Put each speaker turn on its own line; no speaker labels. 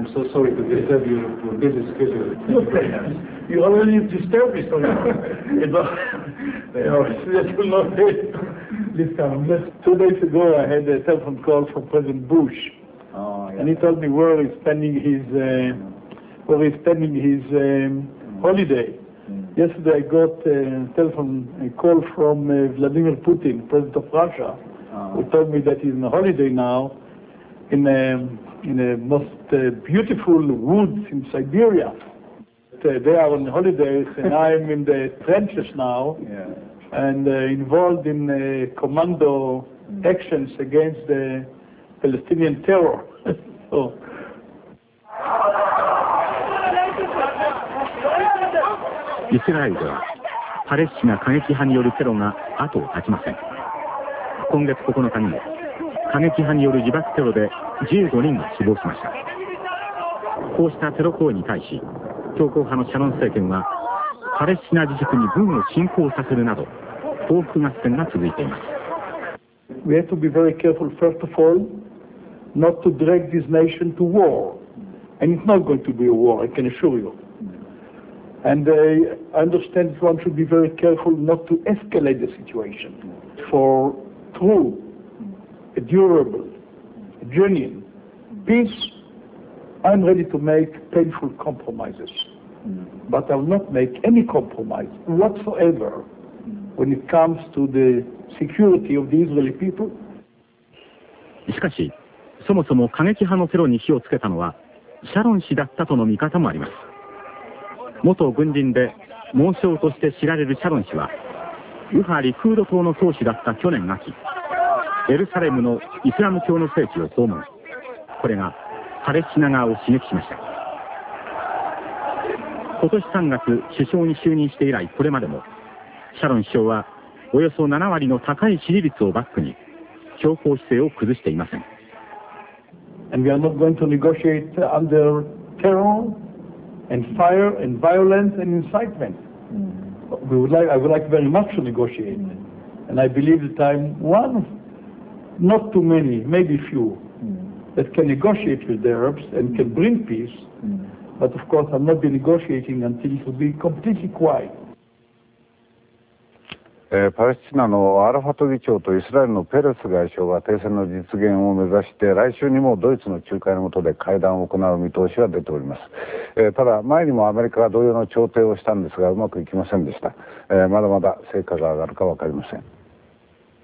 I'm so sorry to disturb your busy schedule. You already disturbed me, so that will not be this time. Just 2 days ago, I had a telephone call from President Bush, and he told me where he's spending his holiday. Yesterday, I got a call from Vladimir Putin, President of Russia, who told me that he's on holiday now in the most beautiful woods in Siberia. They are on holidays, and I'm in the trenches now, and involved in commando actions against the Palestinian terror. So.
イスラエルではパレスチナ過激派によるテロが後を絶ちません。今月9日にも過激派による自爆テロで15人が死亡しました。こうしたテロ行為に対し強硬派のシャロン政権はパレスチナ自治区に軍を侵攻させるなど報復合戦が続いています。
We have to be very careful, first of all, not to drag this nation to war. And it's not going to be a war, I can assure you. And I understand that one should be very careful not to escalate the situation. For true, a durable, a genuine peace, I'm ready to make painful compromises. But I will not make any compromise whatsoever when it comes to the security of the Israeli people.
しかし、そもそも過激派のテロに火をつけたのはシャロン氏だったとの見方もあります。元軍人で猛将として知られるシャロン氏は右派リクード党の党首だった去年秋、エルサレムのイスラム教の聖地を訪問。これがパレスチナ側を刺激しました。今年3月首相に就任して以来、これまでもシャロン首相はおよそ7割の高い支持率をバックに強硬姿勢を崩していません。
And we are not going to negotiate under terror and fire and violence and incitement. I would like very much to negotiate. And I believe that I'm one of not too many, maybe few, that can negotiate with the Arabs and can bring peace. But of course I'll not be negotiating until it will be completely quiet.
パレスチナのアラファト議長とイスラエルのペレス外相が停戦の実現を目指して来週にもドイツの仲介の下で会談を行う見通しが出ております。ただ前にもアメリカが同様の調停をしたんですがうまくいきませんでした。まだまだ成果が上がるか分かりません。